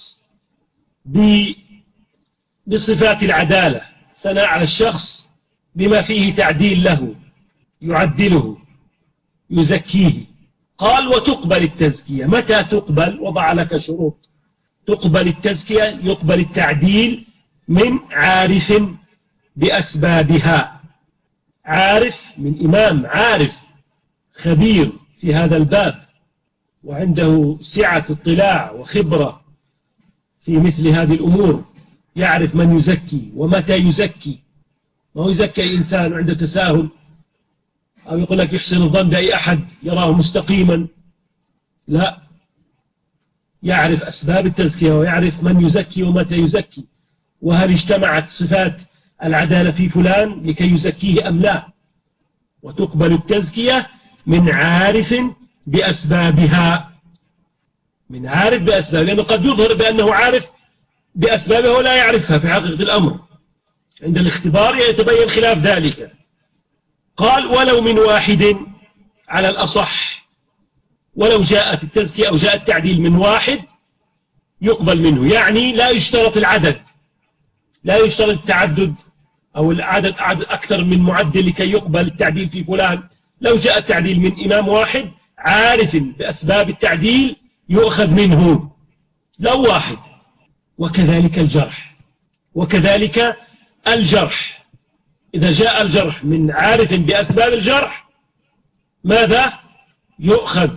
بصفات العدالة، ثناء على الشخص بما فيه تعديل له، يعدله يزكيه. قال وتقبل التزكية. متى تقبل؟ وضع لك شروط. تقبل التزكية، يقبل التعديل من عارف بأسبابها، عارف من إمام عارف خبير في هذا الباب وعنده سعة اطلاع وخبرة في مثل هذه الأمور، يعرف من يزكي ومتى يزكي. ما هو يزكي إنسان عنده تساهل أو يقول لك يحسن الظن بأي أحد يراه مستقيما، لا، يعرف أسباب التزكية ويعرف من يزكي ومتى يزكي، وهل اجتمعت صفات العدالة في فلان لكي يزكيه أم لا. وتقبل التزكية من عارف بأسبابها، من عارف بأسبابها، لأنه قد يظهر بأنه عارف بأسبابها ولا يعرفها في حقيقة الأمر، عند الاختبار يتبين خلاف ذلك. قال ولو من واحد على الأصح، ولو جاءت التزكية أو جاء التعديل من واحد يقبل منه، يعني لا يشترط العدد، لا يشترط التعدد أو العدد أكثر من معدل لكي يقبل التعديل في فلان. لو جاء التعديل من إمام واحد عارف بأسباب التعديل يؤخذ منه لو واحد. وكذلك الجرح، وكذلك الجرح إذا جاء الجرح من عارف بأسباب الجرح ماذا؟ يؤخذ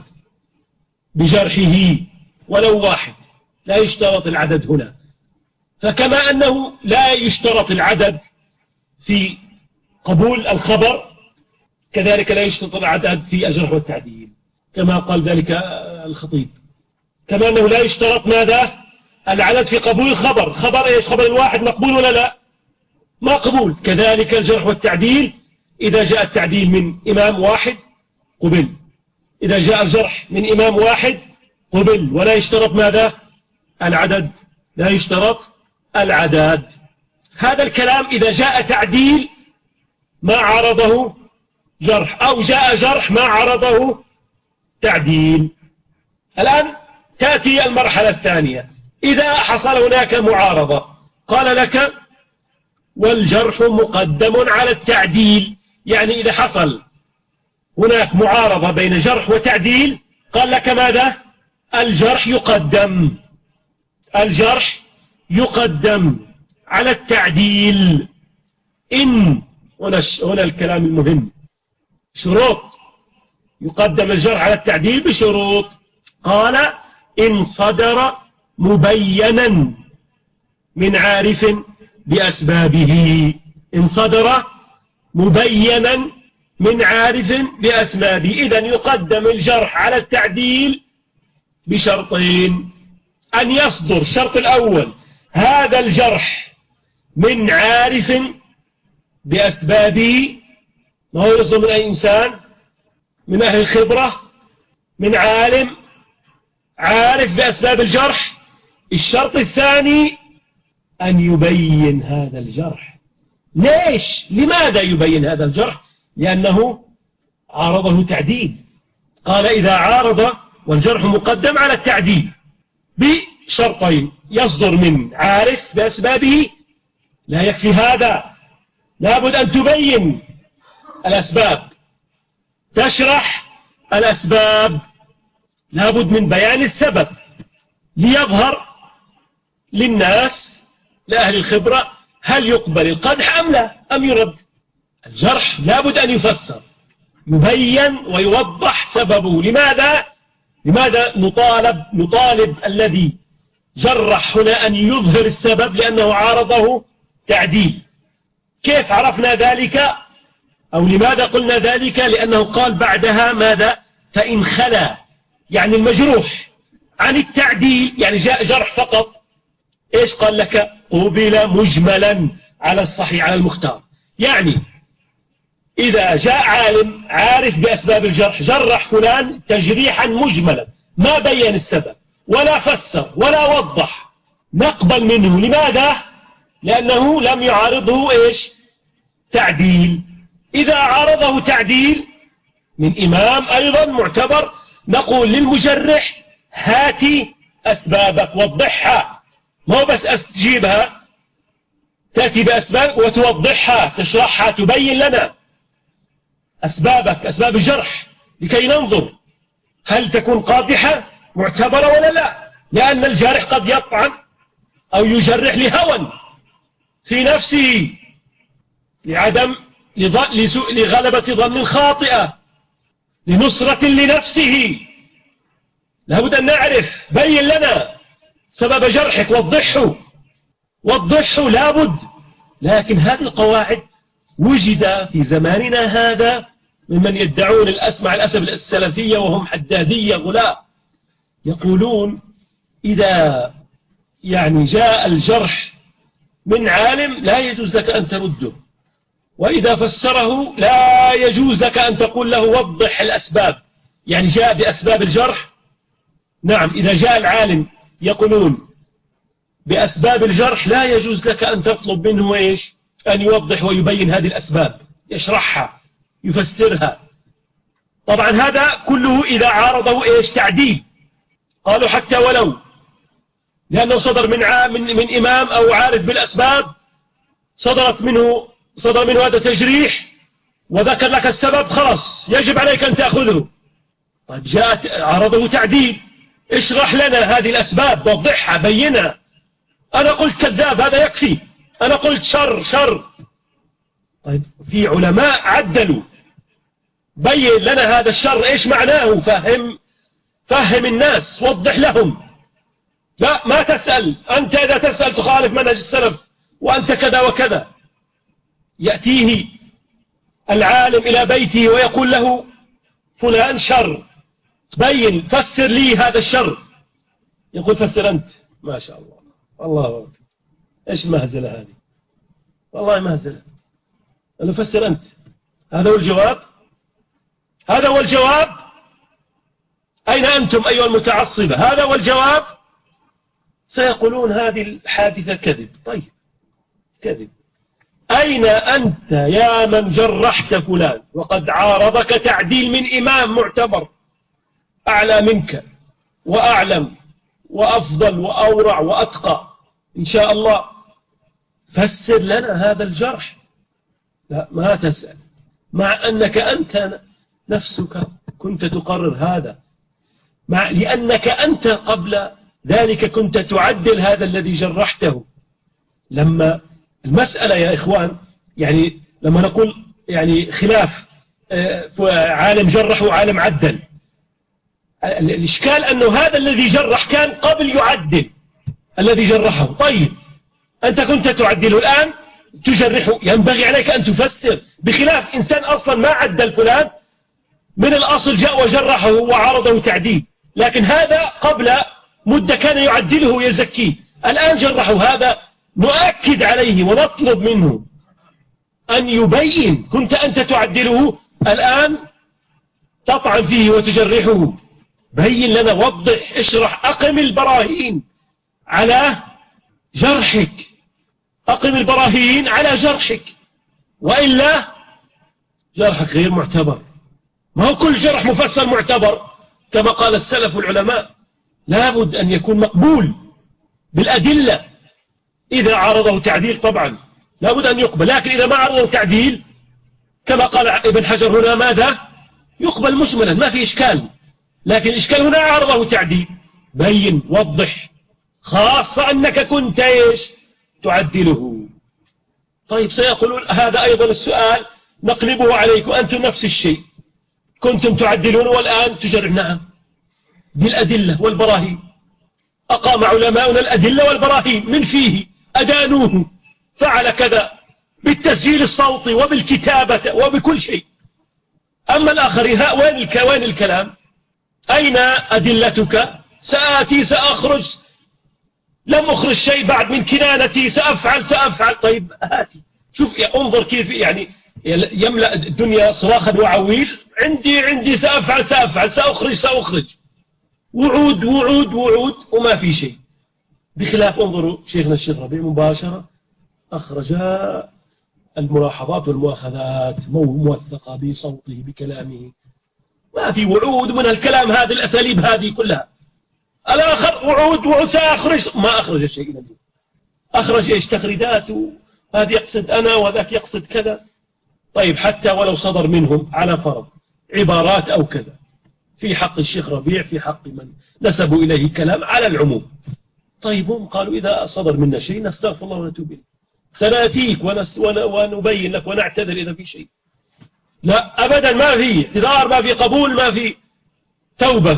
بجرحه ولو واحد، لا يشترط العدد هنا. فكما أنه لا يشترط العدد في قبول الخبر، كذلك لا يشترط العدد في الجرح والتعديل، كما قال ذلك الخطيب. كما أنه لا يشترط ماذا؟ العدد في قبول الخبر. خبر إيش؟ خبر الواحد مقبول ولا لا؟ مقبول. كذلك الجرح والتعديل، إذا جاء التعديل من إمام واحد قبل، إذا جاء الجرح من إمام واحد قبل، ولا يشترط ماذا؟ العدد، لا يشترط العدد. هذا الكلام إذا جاء تعديل ما عرضه جرح، أو جاء جرح ما عرضه تعديل. الآن تأتي المرحلة الثانية، إذا حصل هناك معارضة قال لك والجرح مقدم على التعديل، يعني إذا حصل هناك معارضة بين جرح وتعديل قال لك ماذا؟ الجرح يقدم، الجرح يقدم على التعديل. إن هنا الكلام المهم، شروط، يقدم الجرح على التعديل بشروط. قال إن صدر مبينا من عارف بأسبابه، إن صدر مبينا من عارف بأسبابه، إذن يقدم الجرح على التعديل بشرطين: أن يصدر الشرط الأول هذا الجرح من عارف بأسبابه، ما هو يصدر من أي إنسان؟ من أهل الخبرة، من عالم عارف بأسباب الجرح. الشرط الثاني أن يبين هذا الجرح. ليش؟ لماذا يبين هذا الجرح؟ لأنه عارضه تعديل. قال إذا عارض والجرح مقدم على التعديل بشرطين: يصدر من عارف بأسبابه، لا يكفي هذا، لابد أن تبين الأسباب، تشرح الأسباب، لابد من بيان السبب ليظهر للناس، لأهل الخبرة، هل يقبل القدح أم لا، أم يرد. الجرح لابد أن يفسر، يبين ويوضح سببه. لماذا؟ لماذا نطالب نطالب الذي جرح هنا أن يظهر السبب؟ لأنه عارضه تعديل. كيف عرفنا ذلك؟ أو لماذا قلنا ذلك؟ لأنه قال بعدها ماذا؟ فإن خلا، يعني المجروح عن التعديل، يعني جاء جرح فقط، إيش قال لك؟ قبل مجملا على الصحيح على المختار. يعني إذا جاء عالم عارف بأسباب الجرح جرح فلان تجريحا مجملا، ما بين السبب ولا فسر ولا وضح، نقبل منه. لماذا؟ لأنه لم يعارضه إيش؟ تعديل. إذا عارضه تعديل من إمام أيضا معتبر، نقول للمجرح هاتي أسبابك وضحها، ما بس أستجيبها، تأتي بأسباب وتوضحها، تشرحها، تبين لنا أسبابك، أسباب الجرح، لكي ننظر هل تكون قادحة معتبرة ولا لا. لأن الجارح قد يطعن أو يجرح لهوى في نفسه، لعدم لغلبة ظن خاطئة، لنصرة لنفسه. لابد أن نعرف، بين لنا سبب جرحك، وضحه وضحه لابد. لكن هذه القواعد وجد في زماننا هذا ممن يدعون الأسمع الأسف السلفية وهم حدادية غلاء، يقولون إذا يعني جاء الجرح من عالم لا يجوز لك أن ترده، وإذا فسره لا يجوز لك أن تقول له وضح الأسباب، يعني جاء بأسباب الجرح. نعم، إذا جاء العالم يقولون بأسباب الجرح لا يجوز لك أن تطلب منه إيش؟ أن يوضح ويبين هذه الأسباب، يشرحها يفسرها. طبعا هذا كله إذا عارضه إيش؟ تعديل. قالوا حتى ولو لأنه صدر من من من إمام أو عارف بالأسباب، صدرت منه صدر منه هذا تجريح وذكر لك السبب، خلاص يجب عليك أن تأخذه. طيب جاءت عرضه تعديل، اشرح لنا هذه الأسباب، وضحها، بينها. أنا قلت كذاب، هذا يكفي. أنا قلت شر شر. طيب في علماء عدلوا، بين لنا هذا الشر إيش معناه، فهم فهم الناس، وضح لهم. لا، ما تسأل، أنت إذا تسأل تخالف منهج السلف، وأنت كذا وكذا. يأتيه العالم إلى بيته ويقول له فلان شر، بين فسر لي هذا الشر. يقول فسر أنت. ما شاء الله، الله أكبر، إيش مهزلة هذه، والله مهزلة. أنا فسر أنت، هذا هو الجواب، هذا هو الجواب. أين أنتم أيها المتعصبة؟ هذا هو الجواب. سيقولون هذه الحادثة كذب. طيب كذب. أين أنت يا من جرحت فلان وقد عارضك تعديل من إمام معتبر أعلى منك وأعلم وأفضل وأورع وأتقى إن شاء الله؟ فسر لنا هذا الجرح. لا، ما تسأل، مع أنك أنت نفسك كنت تقرر هذا، مع لأنك أنت قبل ذلك كنت تعدل هذا الذي جرحته. لما المسألة يا إخوان، يعني لما نقول يعني خلاف عالم جرح وعالم عدل، الإشكال أنه هذا الذي جرح كان قبل يعدل الذي جرحه. طيب أنت كنت تعدله، الآن تجرحه، ينبغي عليك أن تفسر، بخلاف إنسان أصلا ما عدل فلان، من الأصل جاء وجرحه وعرضه تعديل، لكن هذا قبل مدة كان يعدله ويزكيه، الآن جرحه. هذا نؤكد عليه ونطلب منه أن يبين. كنت أنت تعدله، الآن تطعن فيه وتجرحه. بين لنا، وضح، اشرح، أقم البراهين على جرحك، أقم البراهين على جرحك، وإلا جرحك غير معتبر. ما هو كل جرح مفسر معتبر كما قال السلف والعلماء، لابد أن يكون مقبول بالأدلة. إذا عرضه تعديل طبعا لابد أن يقبل، لكن إذا ما عرضه تعديل كما قال ابن حجر هنا ماذا؟ يقبل مجملا، ما في إشكال. لكن الإشكال هنا عرضه تعديل، بين، وضح، خاصة أنك كنت إيش؟ تعدله. طيب سيقولون هذا أيضا السؤال نقلبه عليكم، أنتم نفس الشيء، كنتم تعدلون والآن تجرح. نعم، بالأدلة والبراهين. أقام علماؤنا الأدلة والبراهين من فيه، أدانوه، فعل كذا بالتسجيل الصوتي وبالكتابة وبكل شيء. أما الآخرين، ها وين وين الكلام؟ أين أدلتك؟ سآتي، سأخرج، لم أخرج شيء بعد من كنانتي، سأفعل سأفعل. طيب هاتي، شوف انظر كيف يعني يملأ الدنيا صراخا وعويل. عندي عندي سأفعل سأفعل، سأخرج سأخرج، وعود وعود وعود، وما في شيء. بخلاف انظروا شيخنا الشيخ ربيع مباشرة أخرج الملاحظات والمؤاخذات موثقة بصوته بكلامه، ما في وعود من الكلام، هذه الأساليب هذه كلها. الآخر وعود وعود، سأخرج، ما أخرج شيء. الذي أخرج إيش؟ تخريدات، هذا يقصد أنا وذاك يقصد كذا. طيب حتى ولو صدر منهم على فرض عبارات أو كذا في حق الشيخ ربيع، في حق من نسبوا إليه كلام على العموم. طيب هم قالوا إذا صدر منا شيء نستغفر الله ونتوب إليه، سنأتيك ونس ونبين لك ونعتذر إذا في شيء. لا أبدا، ما في اعتذار، ما في قبول، ما في توبة.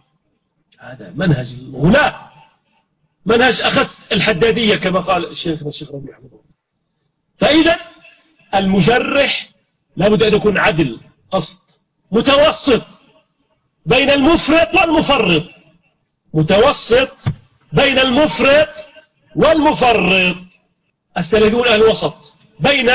هذا منهج الغلاة، منهج أخس الحدادية كما قال الشيخ الشيخ ربيع. فإذا المجرح لابد أن يكون عدل، قصد، متوسط بين المفرط والمفرط، متوسط بين المفرط والمفرط. السلفيون أهل وسط بين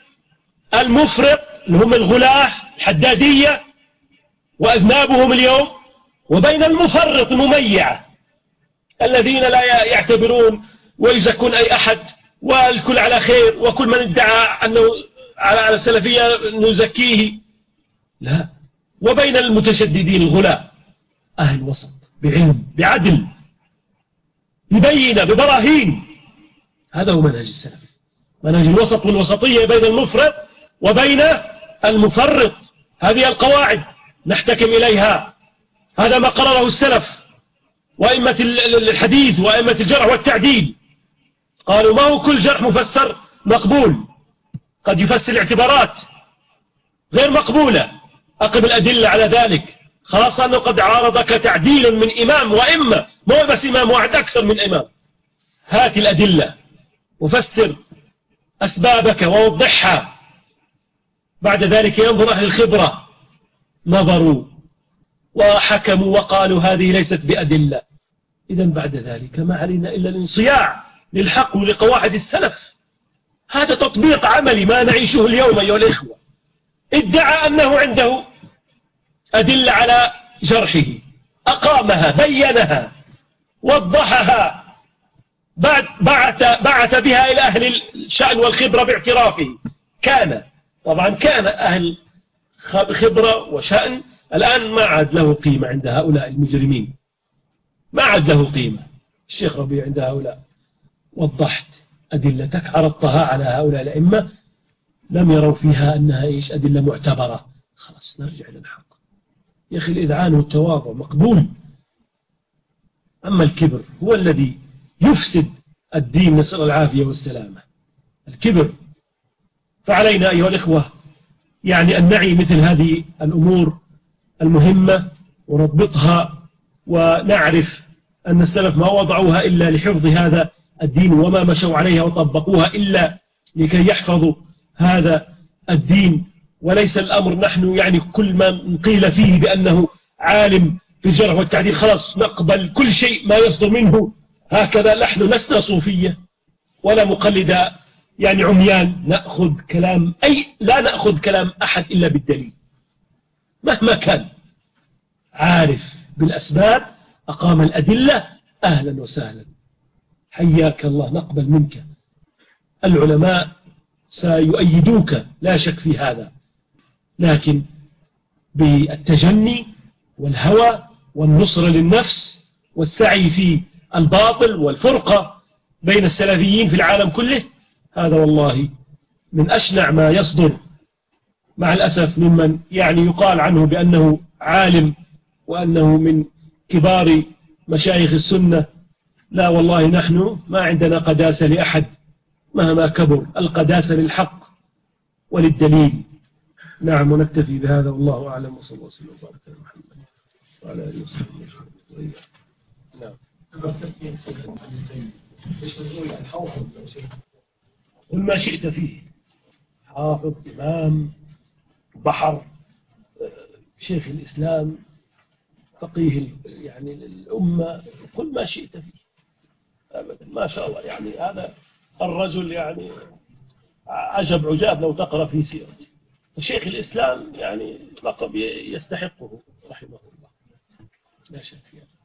المفرط اللي هم الغلاة الحدادية وأذنابهم اليوم، وبين المفرط المميع الذين لا يعتبرون ويزكون أي أحد والكل على خير، وكل من ادعى أنه على السلفية نزكيه، لا. وبين المتشددين الغلاة أهل وسط بعلم بعدل ببينة ببراهين. هذا هو منهج السلف، منهج الوسط والوسطية بين المفرط وبين المفرط. هذه القواعد نحتكم إليها، هذا ما قرره السلف وأئمة الحديث وأئمة الجرح والتعديل. قالوا ما هو كل جرح مفسر مقبول، قد يفسر الاعتبارات غير مقبولة. أقم الأدلة على ذلك، خاصة أنه قد عارضك تعديل من إمام وإمة، مو بس إمام واحد، أكثر من إمام. هات الأدلة وفسر أسبابك ووضحها. بعد ذلك ينظر أهل الخبرة، نظروا وحكموا وقالوا هذه ليست بأدلة. إذن بعد ذلك ما علينا إلا الانصياع للحق ولقواعد السلف. هذا تطبيق عملي ما نعيشه اليوم أيها الإخوة. ادعى أنه عنده أدلة على جرحه، أقامها بينها وضحها، بعد بعث, بعث بها إلى أهل الشأن والخبرة باعترافه. كان طبعا كان أهل خبرة وشأن، الآن ما عاد له قيمة عند هؤلاء المجرمين، ما عاد له قيمة. الشيخ ربيع عند هؤلاء وضحت أدلتك، عرضتها على هؤلاء الأئمة، لم يروا فيها أنها إيش أدلة معتبرة، خلاص نرجع للحق. يا أخي الإذعان والتواضع مقبول، أما الكبر هو الذي يفسد الدين، نسأل العافية والسلامة. الكبر. فعلينا أيها الإخوة يعني أن نعي مثل هذه الأمور المهمة ونضبطها، ونعرف أن السلف ما وضعوها إلا لحفظ هذا الدين، وما مشوا عليها وطبقوها إلا لكي يحفظوا هذا الدين. وليس الأمر نحن يعني كل ما قيل فيه بأنه عالم في الجرح والتعديل خلاص نقبل كل شيء ما يصدر منه. هكذا نحن لسنا صوفية ولا مقلدة يعني عميان نأخذ كلام أي لا نأخذ كلام أحد إلا بالدليل مهما كان. عارف بالأسباب، أقام الأدلة، أهلا وسهلا، حياك الله، نقبل منك. العلماء سيؤيدوك لا شك في هذا، لكن بالتجني والهوى والنصر للنفس والسعي في الباطل والفرقة بين السلفيين في العالم كله، هذا والله من أشنع ما يصدر مع الأسف ممن يعني يقال عنه بأنه عالم وأنه من كبار مشايخ السنة. لا والله نحن ما عندنا قداسة لأحد مهما كبر، القداسة للحق وللدليل. نعم، ونكتفي بهذا والله أعلم، وصلى الله وسلم وبارك على محمد وعلى آله وصحبه وسلم. نعم. قل ما شئت فيه، حافظ، إمام، بحر، شيخ الإسلام، فقيه يعني الأمة، قل ما شئت فيه أبدا. ما شاء الله، يعني هذا الرجل يعني عجب عجاب لو تقرأ في سيرته. شيخ الإسلام يعني لقب يستحقه رحمه الله لا شك فيه.